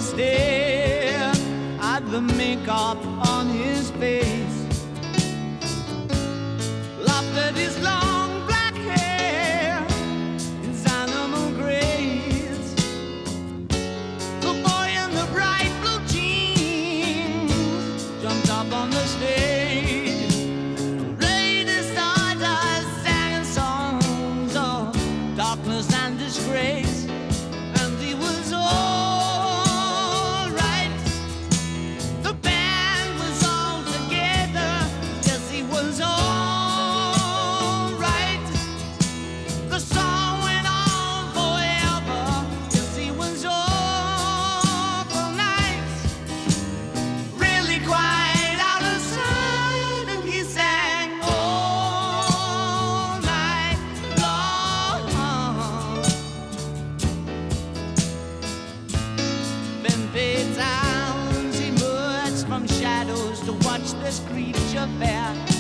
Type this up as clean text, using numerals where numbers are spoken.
stare at the makeup on his face, laughed at his long black hair, his animal grace. The boy in the bright blue jeans jumped up on the stage, played his stardust, sang songs of darkness and disgrace. And he was all right. The band was all together. Yes, he was all right. The song went on forever. Yes, he was awful nice. Really quite out of sight. And he sang all night long. Then big sounds emerged from shadows to watch this creature fair.